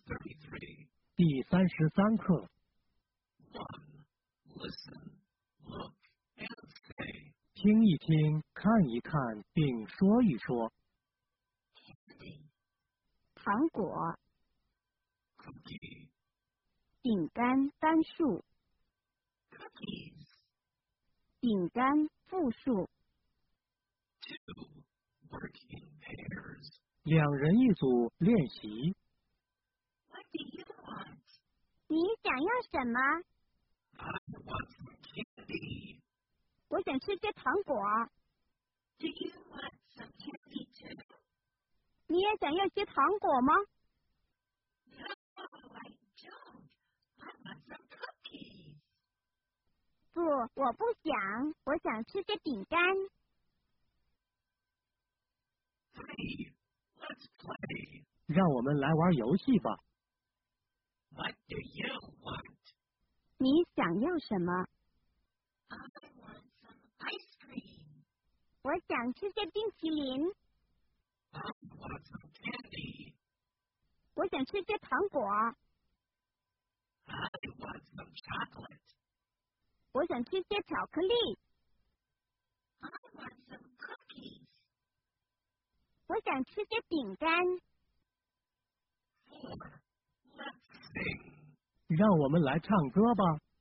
33. 第33课。 1. Listen, look, and say. 听一听，看一看，并说一说。 糖果、 Cookie, 饼干单数、 cookies. 饼干复数、 2. Work in pairs. 两人一组练习。 What do you want? 你想要什么？ I want some candy. 我想吃些糖果。 Do you want some candy too? 你也想要些糖果吗？ No, I don't. I want some cookies. 不，我不想，我想吃些饼干。 3. Let's play. 让我们来玩游戏吧。 What do you want? 你想要什么？ I want some ice cream. 我想吃些冰淇淋。 I want some candy. 我想吃些糖果。 I want some chocolate. 我想吃些巧克力。 I want some cookies. 我想吃些饼干。 4. Let's sing. 让我们来唱歌吧。